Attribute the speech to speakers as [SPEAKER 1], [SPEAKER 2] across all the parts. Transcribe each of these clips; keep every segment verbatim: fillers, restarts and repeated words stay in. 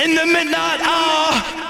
[SPEAKER 1] in the midnight hour.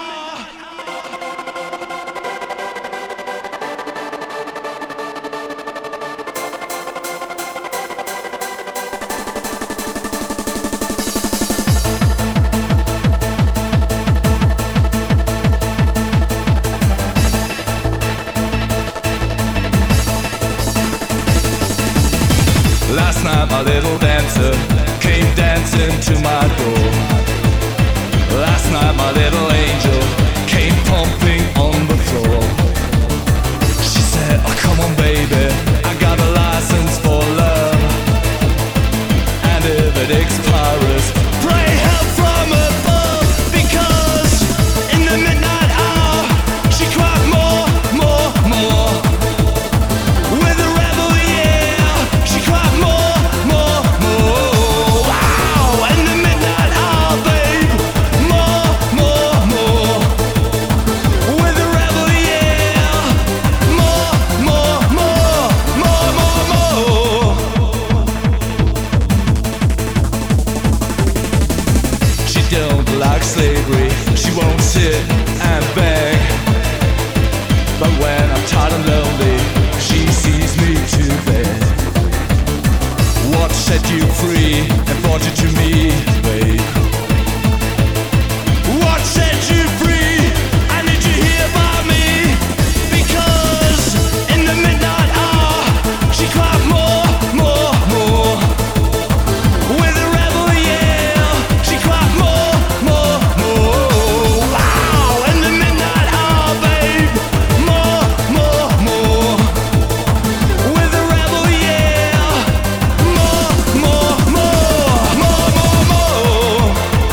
[SPEAKER 1] Last night my little dancer came dancing to my door. Last night my little angel came pumping on the floor. She said, oh come on baby, I got a license for love. And if it expires, pray help from above. Because in the midnight hour she cried more, more, more. With a rebel, yeah, she cried more, more, more. Wow, in the midnight hour, babe, more, more, more. With a rebel, yeah, more, more, more, more, more, more. She don't like slavery, she won't sit and beg. But when I'm tired and lonely, she sees me to bed. What set you free and brought you to me, babe? What set you free? I need you here by me. Because in the midnight hour she cried more, more, more. With a rebel, yeah, she cried more, more, more. Wow, in the midnight hour, babe, more, more, more. With a rebel, yeah, more, more, more, more, more, more.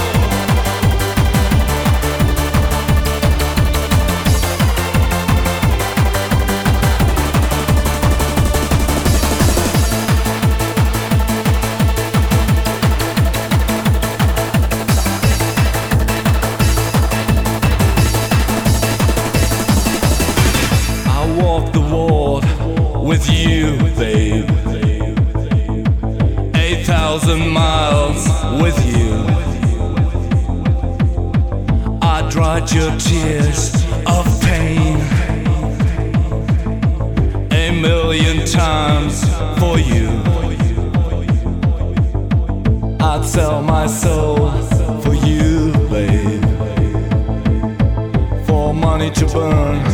[SPEAKER 1] I walk the world with you, babe. Eight thousand miles with you. I dried your tears of pain a million times for you. I'd sell my soul for you, babe. For money to burn